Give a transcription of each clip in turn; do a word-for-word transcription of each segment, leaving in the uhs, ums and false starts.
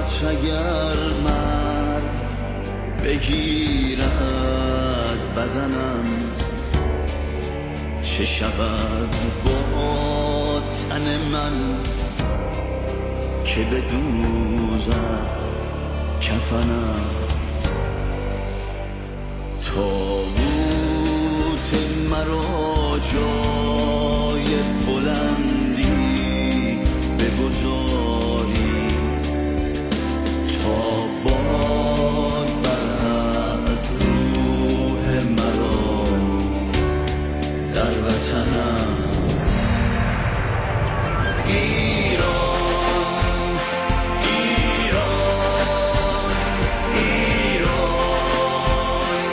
غربت اگر مرگ بگیرد بدنم، چه شود با تن من که بدوزد کفنم. تابوت مرا جای بلندی بگذاری تا باد برد روح مرا در وطنم. ایران ایران ایران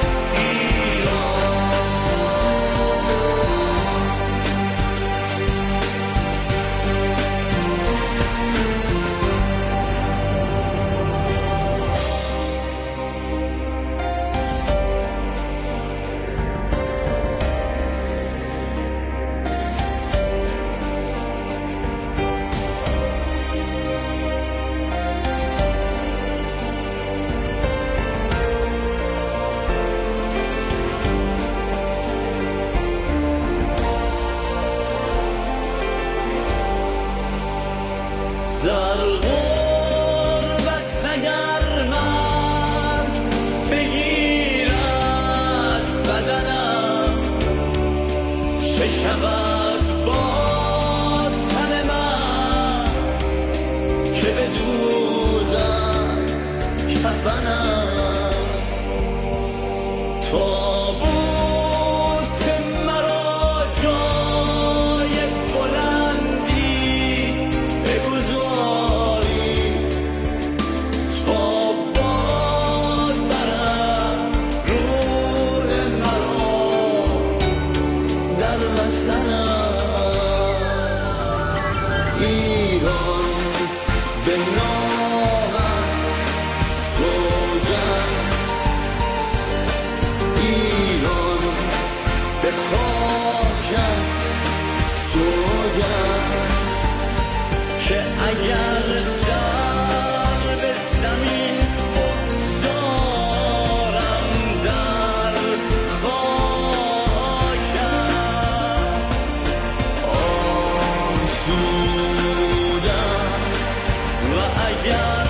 در غربت اگر مرگ بگیرد بدنم، چه شود با تن من که بدوزد کفنم. تابوت مرا جای بلندی بگذاری تا باد برد روح مرا در وطنم. ایران به نامت سوگند، ایران به خاکت سوگند که اگر سر به زمین بگذارم در خاکت، آسودم و اگر